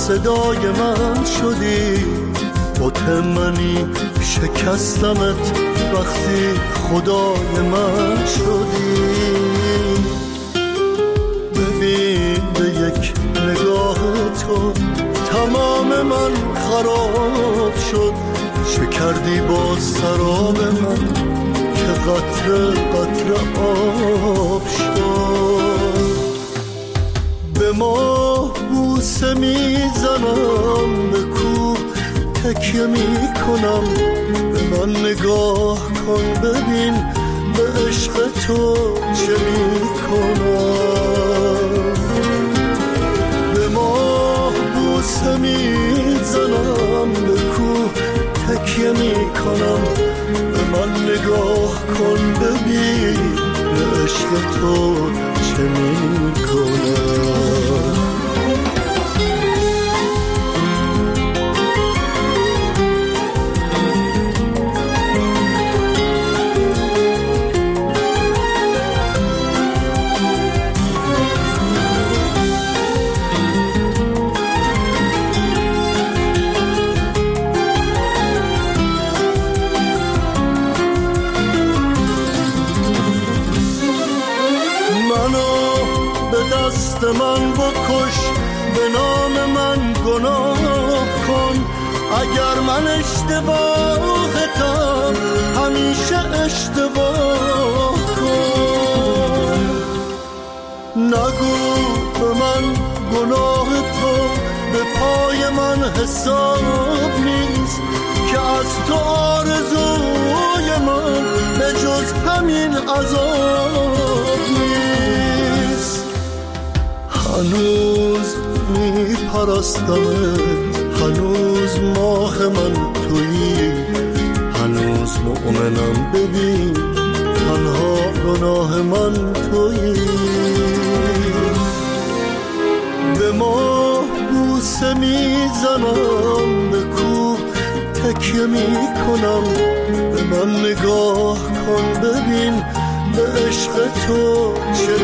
صدای من شدی، بت منی شکستمت وقتی خدای من شدی. ببین به یک نگاه تو تمام من خراب شد، شکردی با سراب من که قطره قطره آب شد. به ما بوسه میزنم، به کوه تکیه میکنم، به من نگاه کن ببین به عشق تو چه میکنم. به ما بوسه میزنم، به کوه تکیه میکنم، به من نگاه کن ببین به عشق تو چه میکنم. من بکش، به نام من گناه کن، اگر من اشتباهتم همیشه اشتباه کن. نگو به من گناه تو به پای من حساب نیست، که از تو آرزوی من به جز همین عذاب نیست. هنوز میپرستمت، هنوز ماه من تویی، هنوز مؤمنم ببین تنها گناه من تویی. به ما بوسه میزنم، به کوه تکیه میکنم، به من نگاه کن ببین به عشق تو چه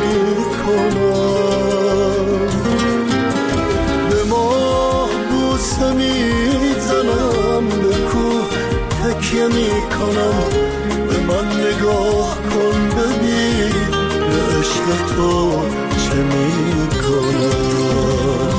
میکنم. به ما بوسه میزنم، به کوه تکیه میکنم، به من نگاه کن ببین به عشق تو چه میکنم.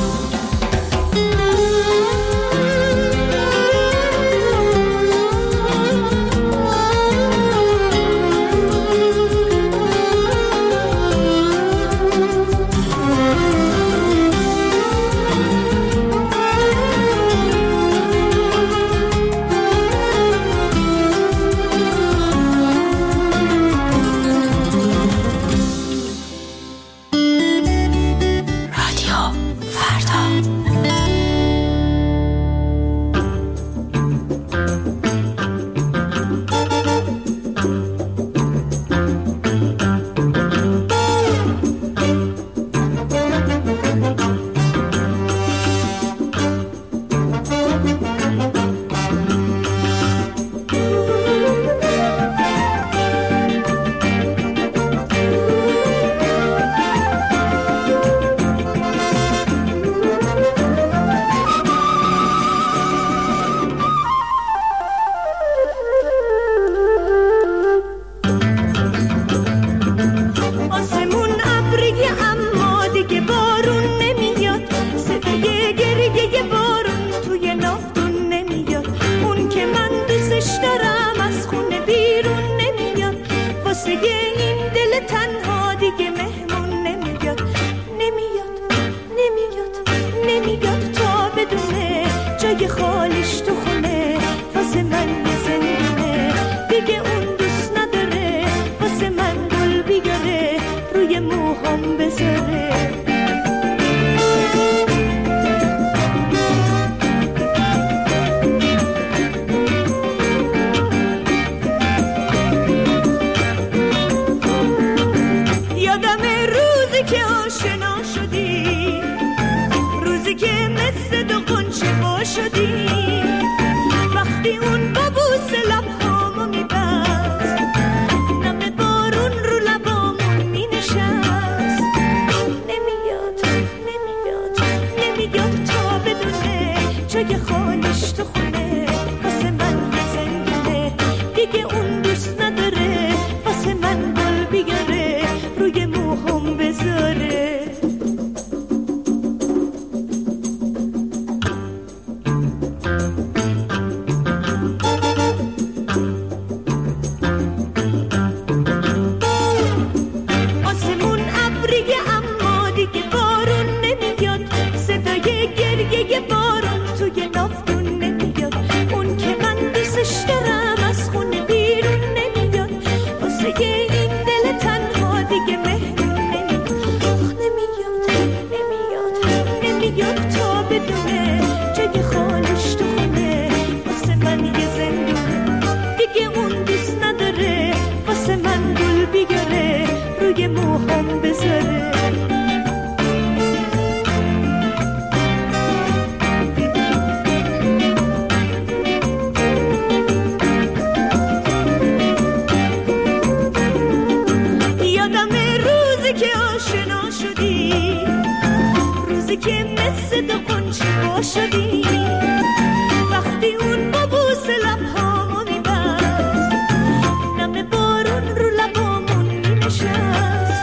صد قنچه ها شدی وقتی اون با بوس لبهامو میبست نم بارون رو لبامون مینشست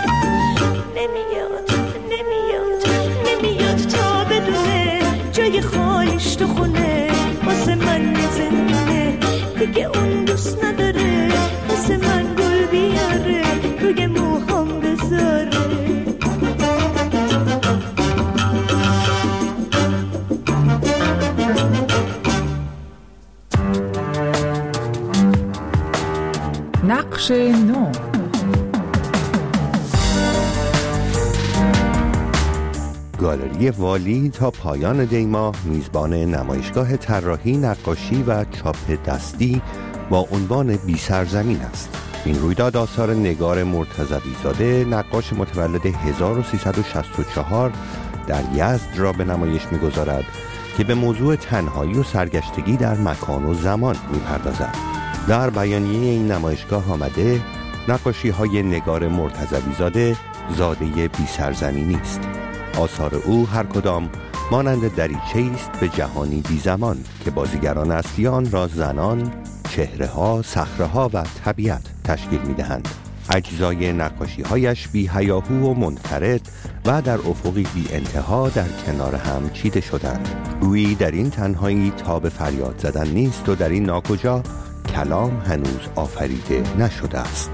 نمیاد تا بدونه جای خالیش تو خونه واسه من زنونه دیگه اون دوست نداره واسه من گل بیاره روی موهام بذاره نقش نو. گالری والی تا پایان دی‌ماه میزبان نمایشگاه طراحی، نقاشی و چاپ دستی با عنوان بی سرزمین است. این رویداد آثار نگار مرتضوی زاده، نقاش متولد 1364 در یزد را به نمایش می‌گذارد که به موضوع تنهایی و سرگشتگی در مکان و زمان می‌پردازد. در بیانیه این نمایشگاه آمده نقاشی‌های نگار مرتضوی زاده بی سرزمینی است. آثار او هر کدام مانند دریچه است به جهانی بی زمان که بازیگران اصلی آن را زنان، چهره‌ها، صخره‌ها و طبیعت تشکیل می‌دهند. اجزای نقاشی‌هایش بی هیاهو و منفرد و در افقی بی انتها در کنار هم چیده شدند. گویی در این تنهایی تاب فریاد زدن نیست و در این ناکجا کلام هنوز آفریده نشده است.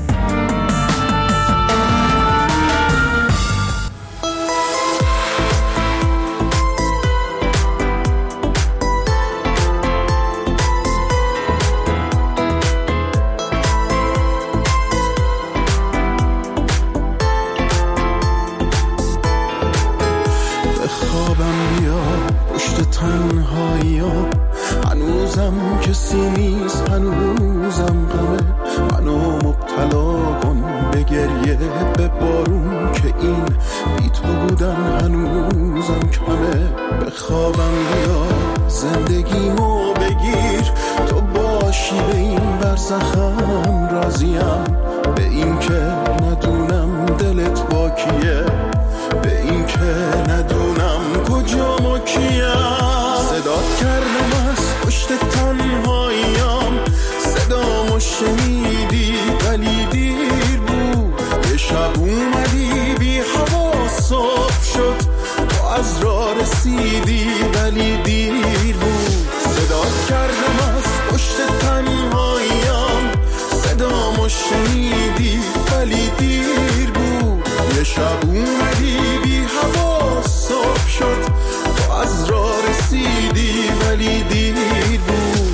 هنوزم کسی نیست، هنوزم غمه منو مبتلا کن به گریه به بارون که این بی تو بودن هنوزم کمه. به خوابم بیا زندگیمو بگیر، تو باشی به این برزخم راضیم، به این که ندونم دلت با کیه، به این که ندونم کجا ما کیم. صدات کردم از پشت تنهاییام، صدامو شنیدی ولی دیر بود. یه شب اومدی بی هوا صبح شد، تو از راه رسیدی ولی دیر بود. صدات کردم از پشت تنهاییام، صدامو شنیدی ولی دیر بود. یه شب اومدی بی هوا صبح شد، تو از راه رسیدی ولی دیر بود.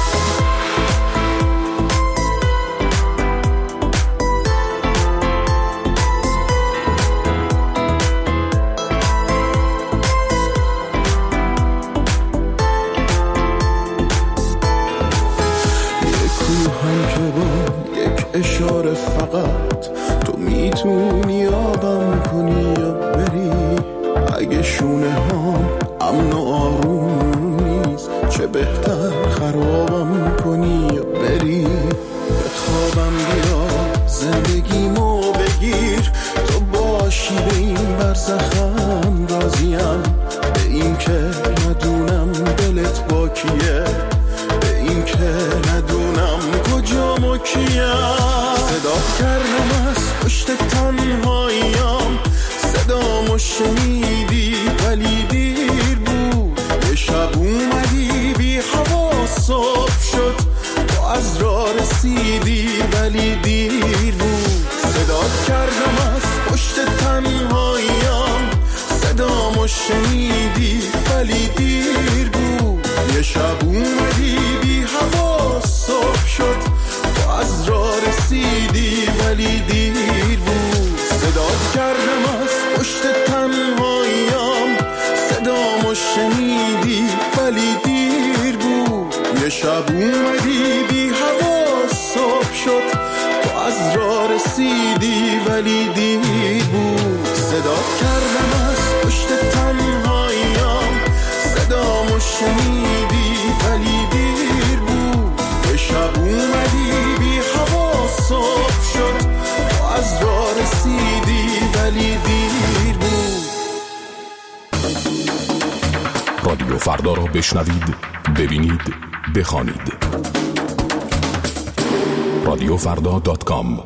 یک کوهم که با یک اشاره فقط تو میتونی آبم کنی یا بری. اگه شونه هم امن و آروم نیست، چه بهتر خرابم کنی یا بری. به خوابم بیا زندگیمو بگیر، تو باشی به این برزخم راضیم، به این که ندونم دلت با کیه، به این که ندونم کجا ما کیم. صدات کردم از پشت تنهاییام، صدامو شنیدی ولی دیر بود. یه شب اومدی بی هوا صبح شد، تو از راه رسیدی ولی دیر بود. صدات کردم از پشت تنهاییام، صدامو شنیدی ولی دیر بود. یه شب اومدی بی هوا صبح شد، تو از راه رسیدی ولی دیر بود. صدات کردم از پشت تنهاییام، صدامو شنیدی ولی دیر بود. یه شب اومدی بی هوا صبح شد، تو از راه رسیدی ولی دیر بود. صدات کردم از پشت تنهاییام، صدامو شنیدی ولی دیر بود. یه شب اومدی بی هوا صبح شد، تو از راه رسیدی ولی دیر بود. رادیو فردا را بشنوید، ببینید، بخوانید. radiofrda.com.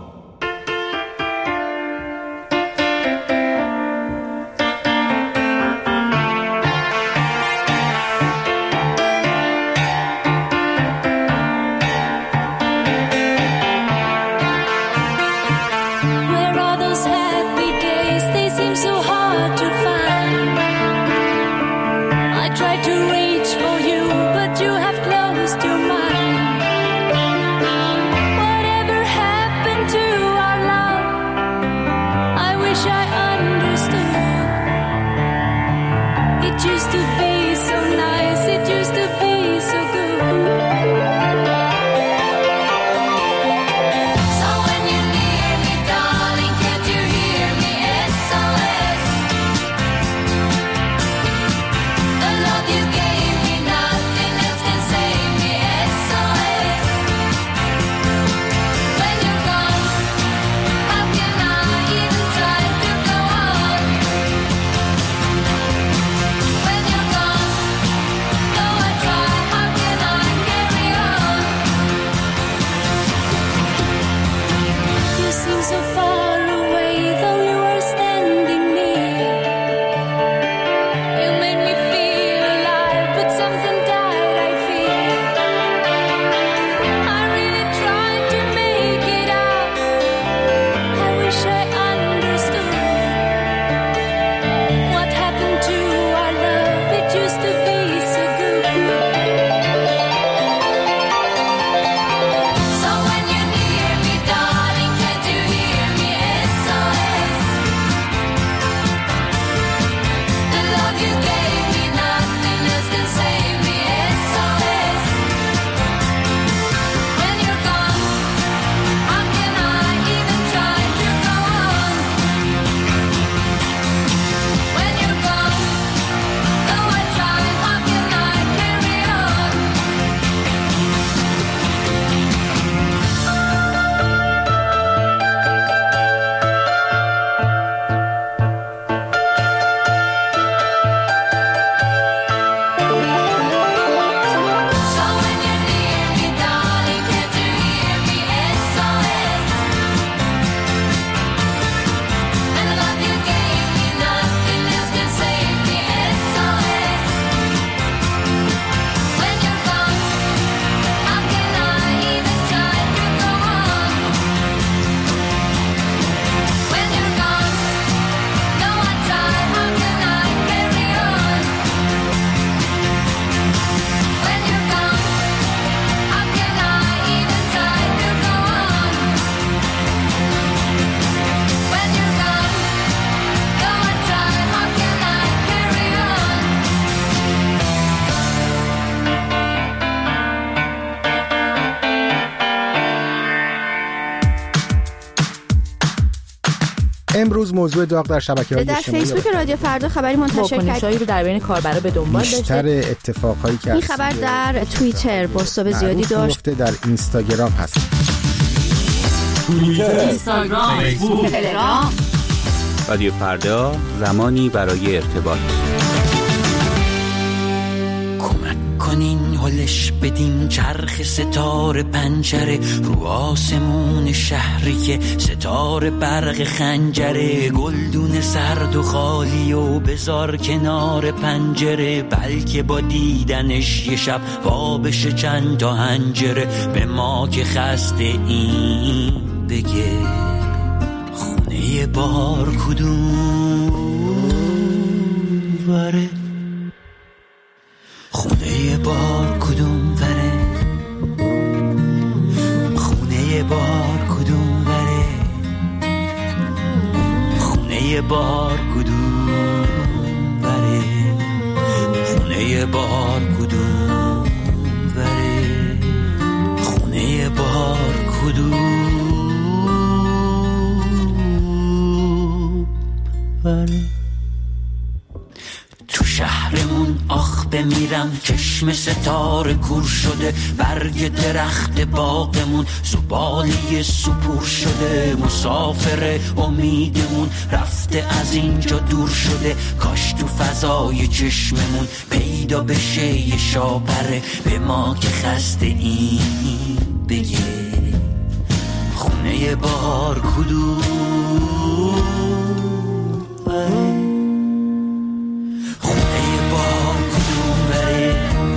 امروز موضوع داغ در شبکه‌های اجتماعی در فیسبوک رادیو فردا خبری منتشر کرد رو در بین کاربرا به دنبال داشته. بیشتر اتفاقایی که این خبر در توییتر پست‌های زیادی داشت. در اینستاگرام هست. توییتر، اینستاگرام، فیسبوک، تلگرام. رادیو فردا، زمانی برای ارتباط. کمک کنین هلش بدیم چرخ ستاره پنجره رو آسمون شهری که ستاره برق خنجره، گلدون سرد و خالی و بذار کنار پنجره، بلکه با دیدنش یه شب وابش چند تا هنجره. به ما که خسته این بگه خونه بار کدوم وره، خونه بار کدوم وره، خونه بار کدوم وره، خونه بار کدوم وره، خونه بار کدوم وره، خونه بار کدوم وره. تو شهرمون آخ بمیرم دیدم چشم ستاره کور شده، برگ درخت باغمون زباله سپور شده. مسافر امیدمون رفته از اینجا دور شده، کاش تو فضای چشممون پیدا بشه یه شاپره به ما که خسته این بگه خونه بار کدوم بره، خونه بار کدوم بره،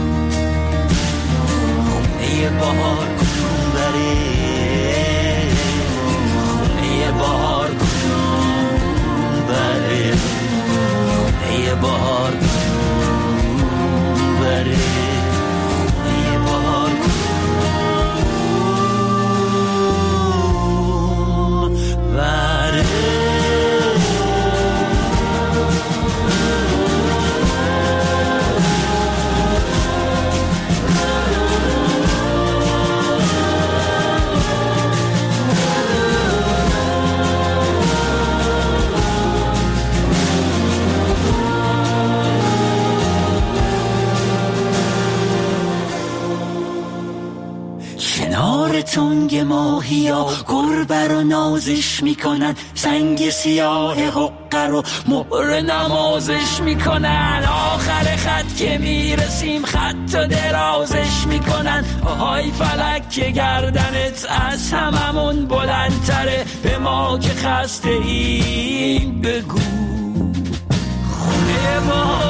خونه بار کدوم بره، خونه بار کدوم بره، خونه بار کدوم بره، خونه بار کدوم بره. کنار تنگ ماهیا گربه رو نازش میکنن، سنگ سیاه حقه رو مهر نمازش میکنن. آخر خط که میرسیم خط و درازش میکنن. آهای فلک که گردنت از هممون بلندتره، به ما که خسته ایم بگو خونه ما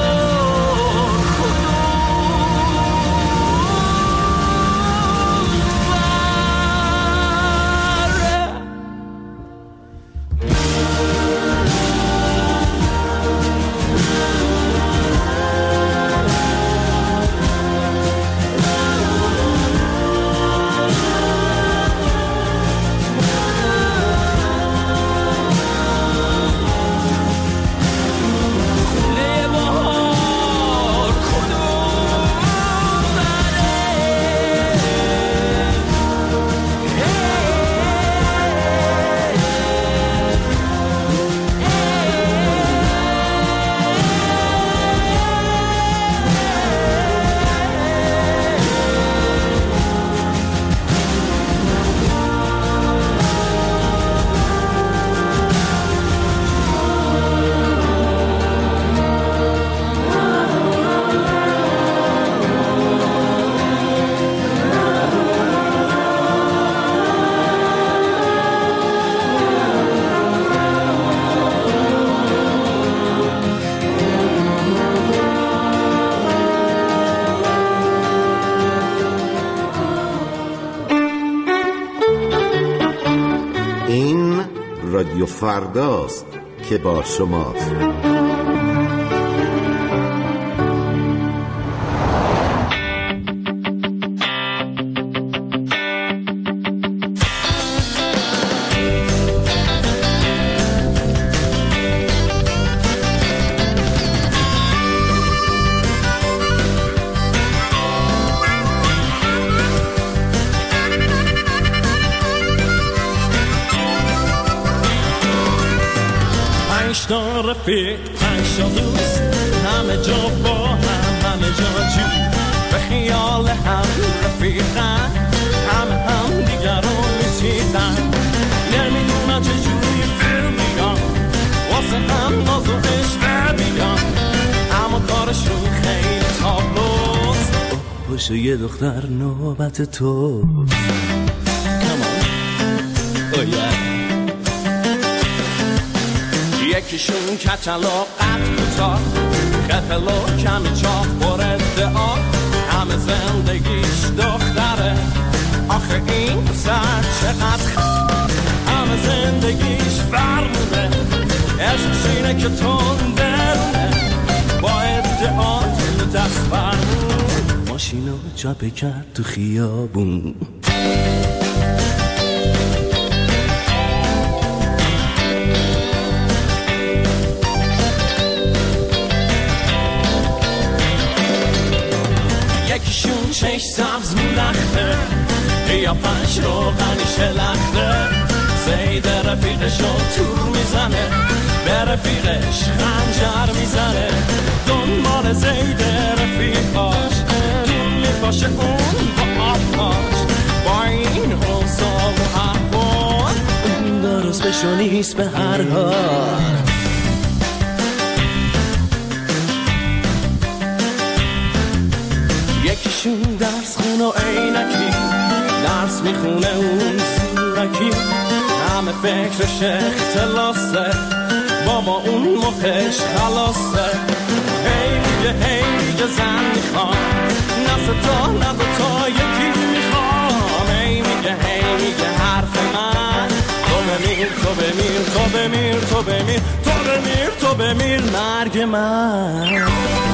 رادیو فرداست که با شماست. رفیق پنج دوست همه جا با همه جا جو، به خیال هم رفیقن، هم دیگر رو میچیدن. نمیدونم چجوری فیلم بیان واسه هم ناز و عشق بیان، اما کارشون خیلی تابلوست. باشه یه دختر نوبت تو یکیشون کچلا قد کوتاه، خفلو کمی چاق برده آه، همه زندگیش دختره. آخه این پسر چقدر همه زندگیش فرمونه، عشقش اینه که تون درونه، با ادعات دست فرمون ماشینو جا بکرد تو خیابون. یکیشون چش سبز مولخته، یا پنج روغنی شلخته، زید رفیقشو تور میزنه، به رفیقش خنجر میزنه، دنبال زید رفیقاش پیش اون با آبهاش، با این اوضاع و احوال اون درست بشو نیست به هر حال. یکیشون درس خون و عینکی، درس میخونه اون زورکی، همه فکرش اختلاسه، بابا اون مخش خلاصه. هی میگه زن میخوام، نه ستا نه دوتا یکی میخوام. هی میگه حرف من، تو بمیر تو بمیر تو بمیر تو بمیر تو بمیر تو بمیر مرگ من.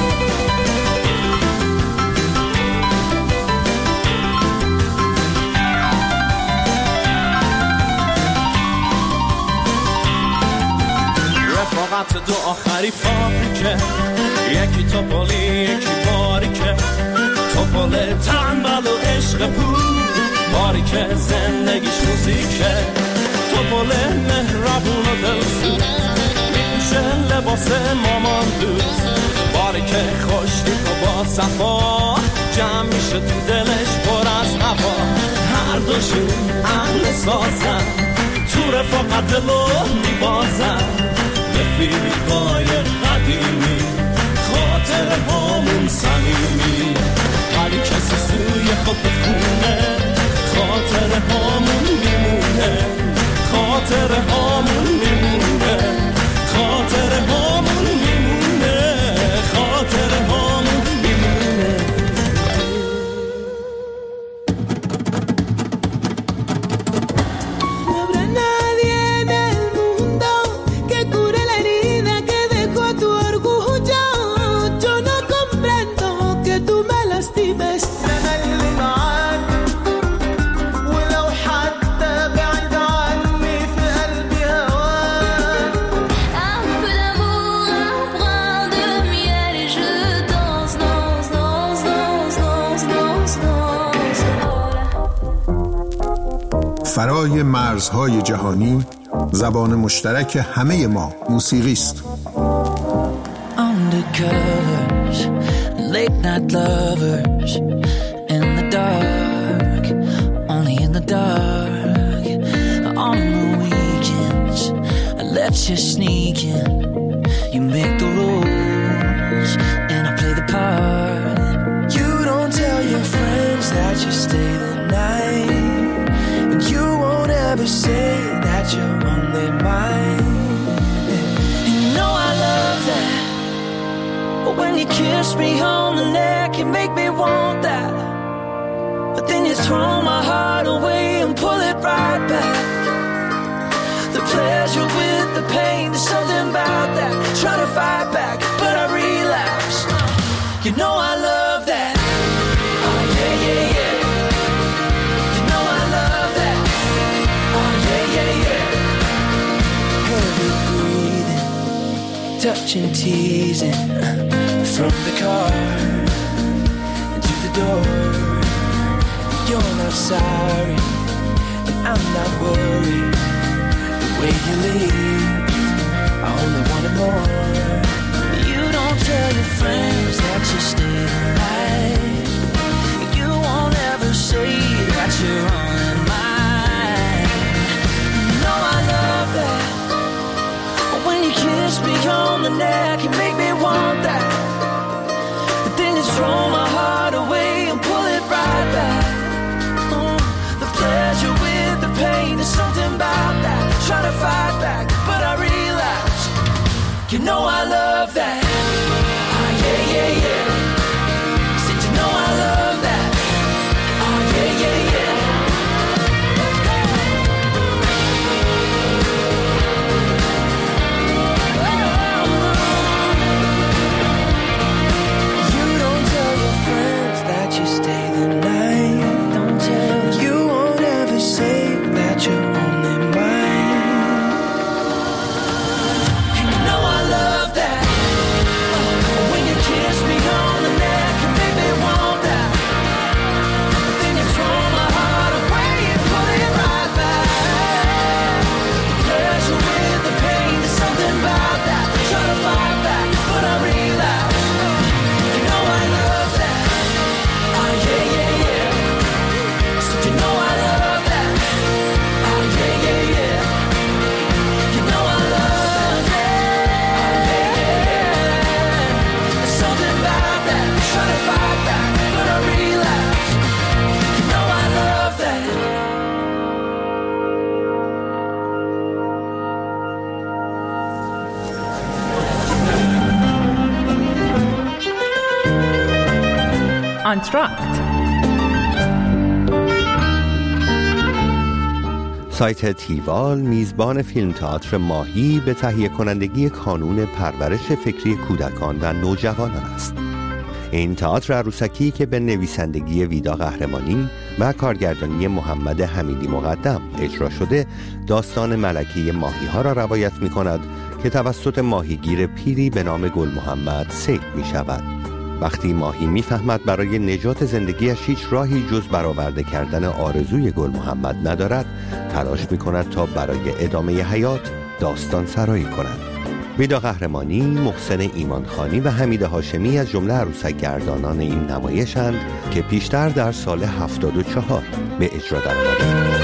رفاقت دو آخری فابریکه، یکی توپلی یکی باریکه. توپل تنبل و عشق پول، باریکه زندگیش موزیکه. توپل مهربون و دلسوز، میپوشه لباس مامان دوست. باریکه خوشتیپ و با صفا، جمع میشه تو دلش پر از هوا. هر دوشون اهل سازن، تو رفاقت دلو میبازن. رفیقای قدیمی، خاطر هامون صمیمی. هر کسی سوی خود بخونه، خاطر هامون میمونه. خاطر هامون میمونه. خاطر هامون میمونه. خاطر هامون میمونه. فرای مرزهای جهانی، زبان مشترک همه ما موسیقی است. Undercovers, late night lovers, in the dark, only in the dark. On the weekends, I let you sneak in. You make the rules, and I play the part. You don't tell your friends that you stay the night. You won't ever say that you're only mine. And you know I love that. But when you kiss me on the neck, you make me want that. But then you throw my heart away and pull it right back. The pleasure with the pain, there's something about that. Try to fight back, but I relapse. You know I love that. Oh yeah, yeah, yeah. Touching, teasing, from the car to the door. You're not sorry, and I'm not worried. The way you leave, I only wanted more. You don't tell your friends that you stay the night. You won't ever say that you're only mine. You know I love that. When you kiss me on the neck, you make me want that. But then you throw my heart away and pull it right back. The pleasure with the pain, there's something about that. Try to fight back, but I relapse. You know I love that. Oh yeah, yeah, yeah. Said you know I love that. Oh yeah, yeah, yeah. You know I love that. آنتراکت. سایت تیوال میزبان فیلم تئاتر ماهی به تهیه کنندگی کانون پرورش فکری کودکان و نوجوانان است. این تئاتر عروسکی که به نویسندگی ویدا قهرمانی و کارگردانی محمد حمیدی مقدم اجرا شده، داستان ملکه ماهی ها را روایت می کند که توسط ماهیگیر پیری به نام گل محمد صید می شود. وقتی ماهی می فهمد برای نجات زندگیش هیچ راهی جز برآورده کردن آرزوی گل محمد ندارد، تلاش می کند تا برای ادامه حیات داستان سرایی کند. ویدا قهرمانی، محسن ایمانخانی و حمید هاشمی از جمله عروسک گردانان این نمایشند که پیشتر در سال 74 به اجرا درآمدند.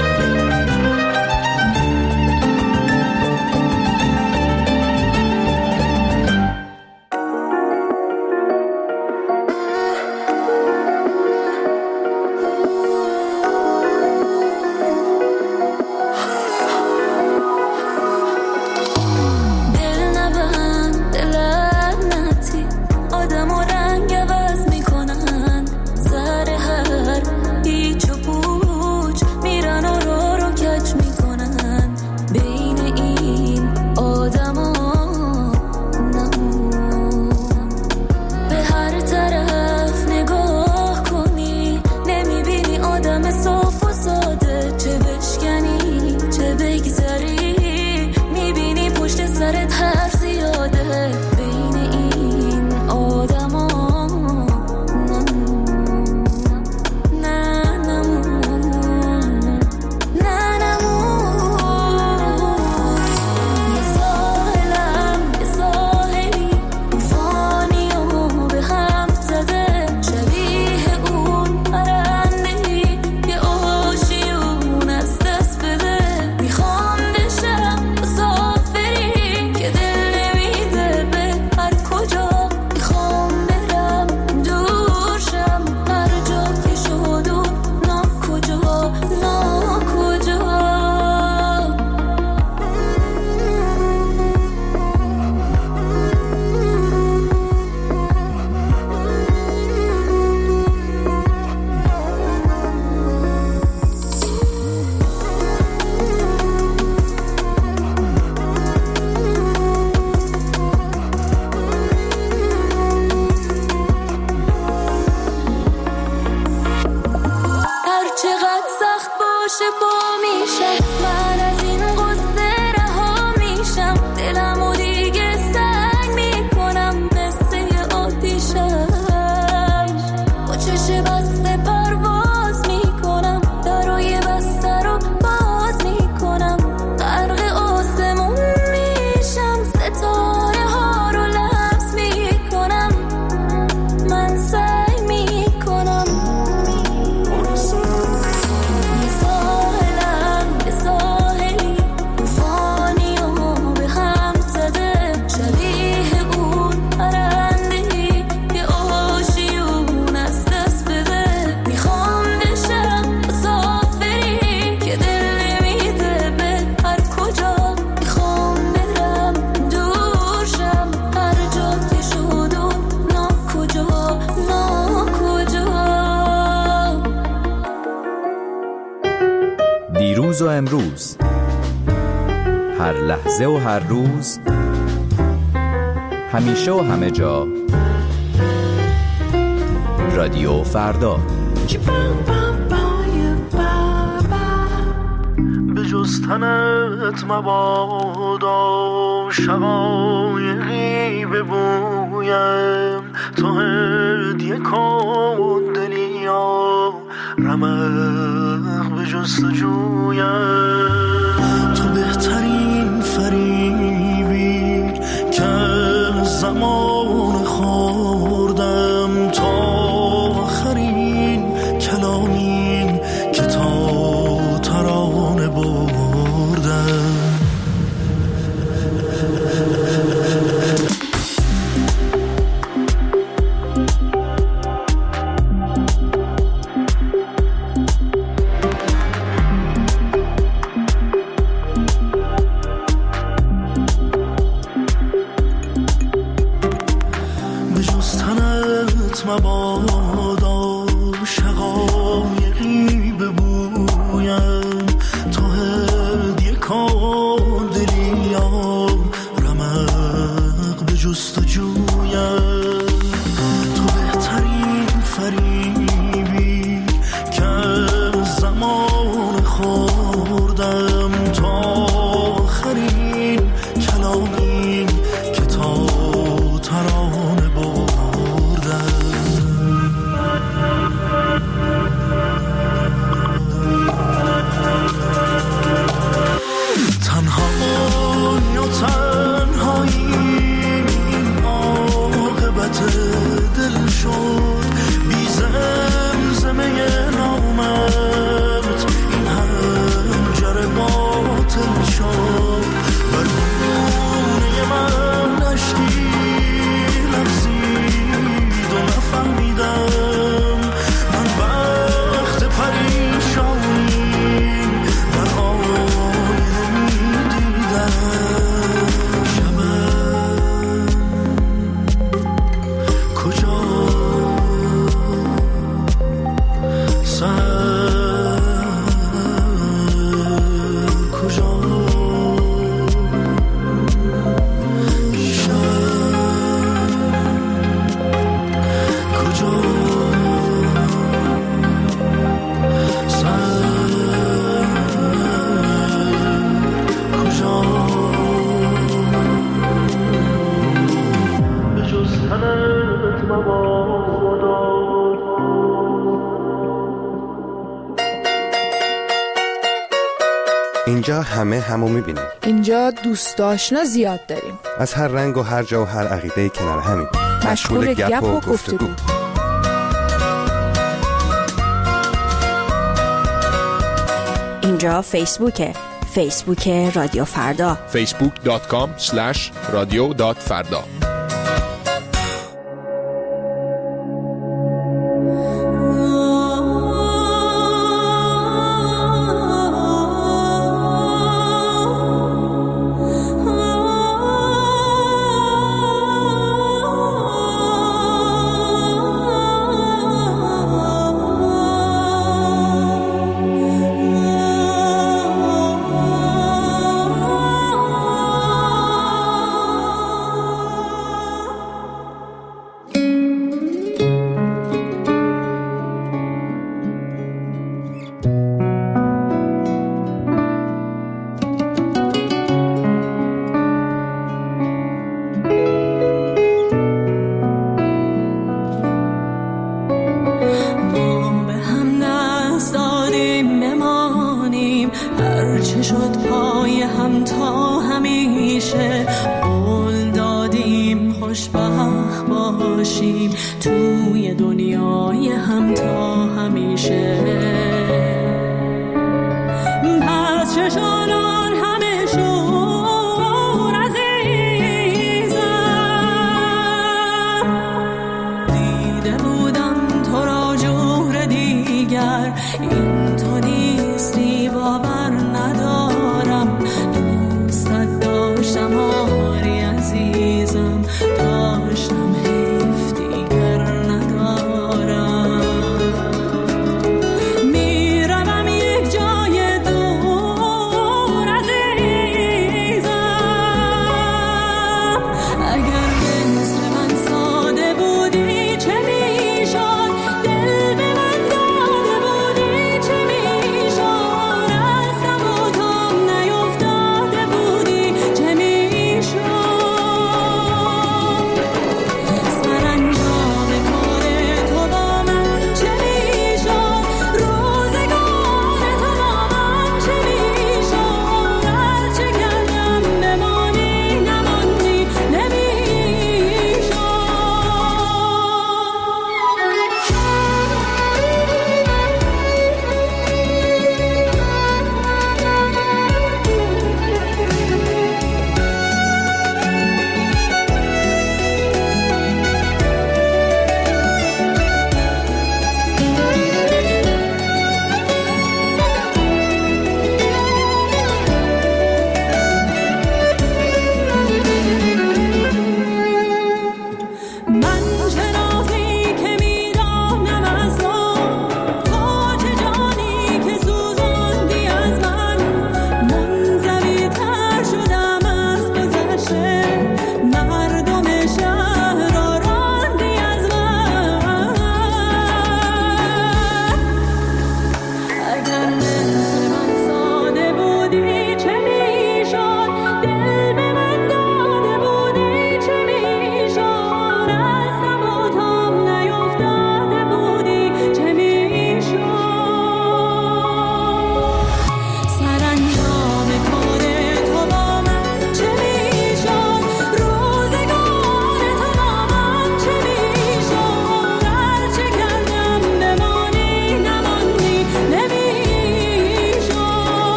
دیروز و امروز، هر لحظه و هر روز، همیشه و همه جا، رادیو فردا. به جز تنت مبادا شقایقی ببویم، تو هدیه کن دلیا رمق به جستجویم. تو بهترین فریبی که زمان خوردم، تا آخرین کلامین که تا ترانه بردم. مبادا یا تنهایی این عاقبت دل شد بی زمزمه نامت این هنجر باطل شد بر گونه من نشتی لرزید و نفهمیدم من وقت پریشانی در آینه میدیدم شبم کجا سر کجا اینجا همه همو میبینیم. اینجا دوست آشنا زیاد داریم. از هر رنگ و هر جا و هر عقیده کنار همین. مشغول گپ و گفتگو. اینجا فیسبوکه. فیسبوک رادیو فردا. facebook.com/radio.farda.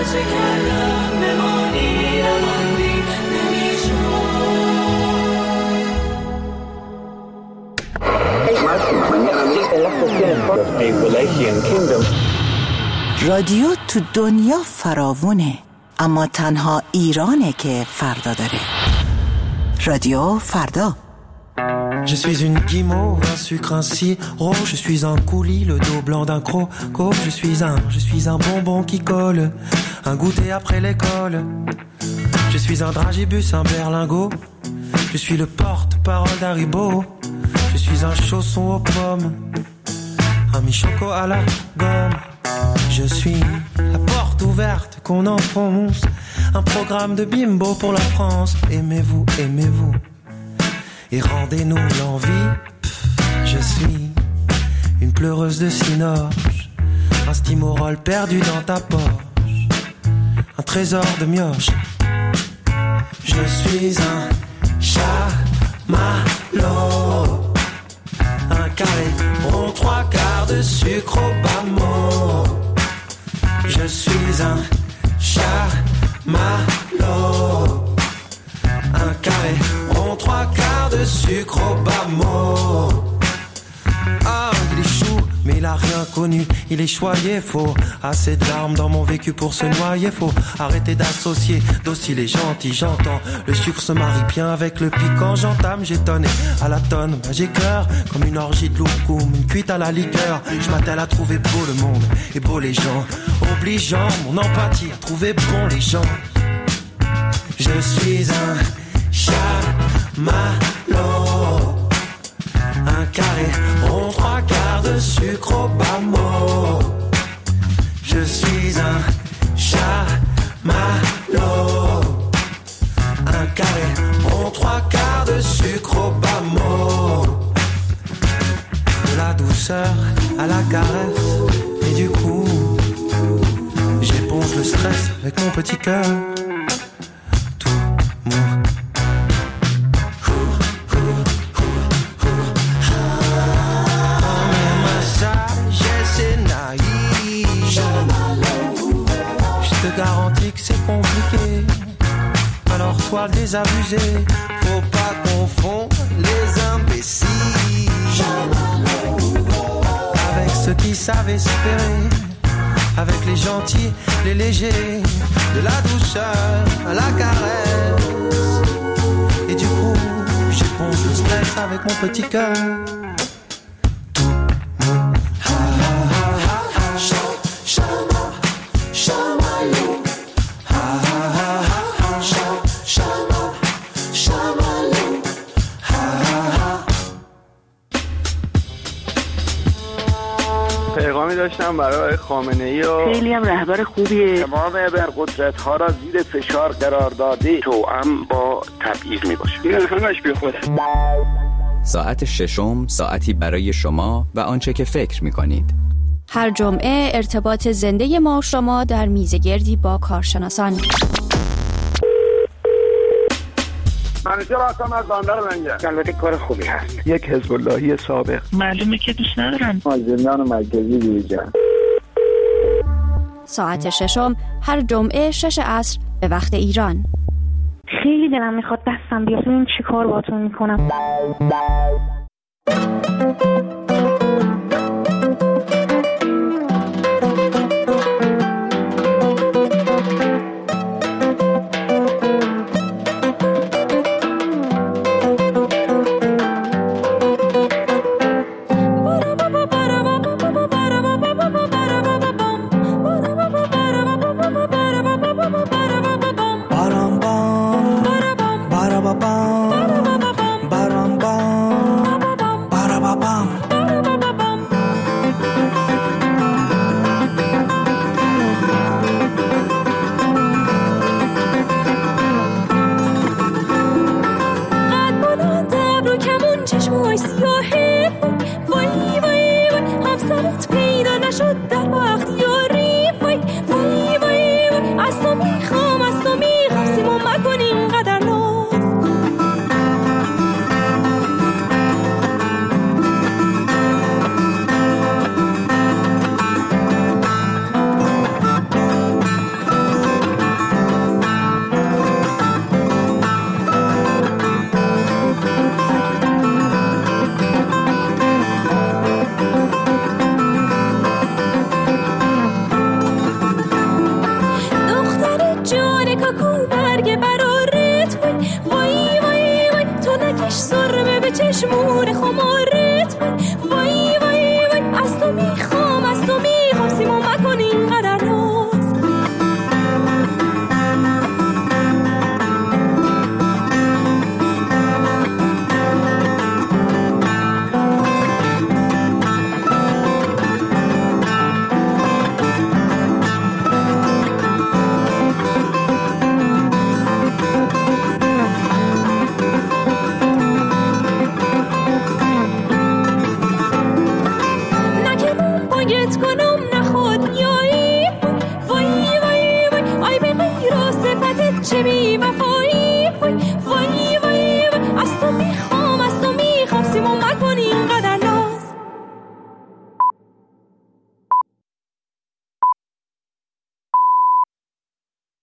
چه کردم بمانی نماندی رادیو تو دنیا فراوونه، اما تنها ایرانه که فردا داره. رادیو فردا. Je suis une guimauve, un sucre, un sirop. Je suis un coulis, le dos blanc d'un croco. Je suis un bonbon qui colle, un goûter après l'école. Je suis un dragibus, un berlingot. Je suis le porte-parole d'Haribo. Je suis un chausson aux pommes, un mi-choco à la gomme. Je suis la porte ouverte qu'on enfonce, un programme de bimbo pour la France. Aimez-vous, aimez-vous, et rendez-nous l'envie. Je suis une pleureuse de cinoche, un stimorol perdu dans ta poche, un trésor de mioche. Je suis un chamallow, un carré rond, 3/4 de sucre au bas mot. Je suis un chamallow, un carré rond, 3/4 de sucre au bas mot. Ah, il est chou, mais il a rien connu. Il est choyé, faut assez de larmes dans mon vécu pour se noyer. Faut arrêter d'associer docile et gentil. J'entends, le sucre se marie bien avec le piquant. J'entame, j'étonne et à la tonne, bah j'écœure comme une orgie de loukoum, une cuite à la liqueur. Je m'attelle à trouver beau le monde et beau les gens, obligeant mon empathie à trouver bon les gens. Je suis un chamallow, un carré rond, 3/4 de sucre au bas mot. Je suis un chamallow, un carré rond, 3/4 de sucre au bas mot. De la douceur à la caresse, et du coup j'éponge le stress avec mon petit cœur. Garantis que c'est compliqué, alors toi le désabusé, faut pas confondre les imbéciles avec ceux qui savent espérer, avec les gentils, les légers, de la douceur à la caresse. Et du coup, j'éponge le stress avec mon petit cœur. پیغامی داشتم برای خامنه‌ای و خیلی هم رهبر خوبیه. تمام ابرقدرت‌ها را زیر فشار قرار داده توأم با تبعیض میباشه. این همش بیخوده. ساعت ششم، ساعتی برای شما و آنچه که فکر می‌کنید. هر جمعه ارتباط زنده ما و شما در میزگردی با کارشناسان. منیجر هستم از بندر لنگر. البته کار خوبی هست. یک حزب اللهی سابق. معلومه که دوست ندارم. زندان مرکزی دیویژن. ساعت ششم هر جمعه 6 عصر به وقت ایران. خیلی دلم میخواد دستم بیاد ببینم چی کار باهاتون میکنم. Baram bam, کاکو برگ برارت وای وای وای تو نکش سرمه به چشمون خمارت وای وای وای از تو میخوام سیمون مکن اینقدر ناز. چه بی وفا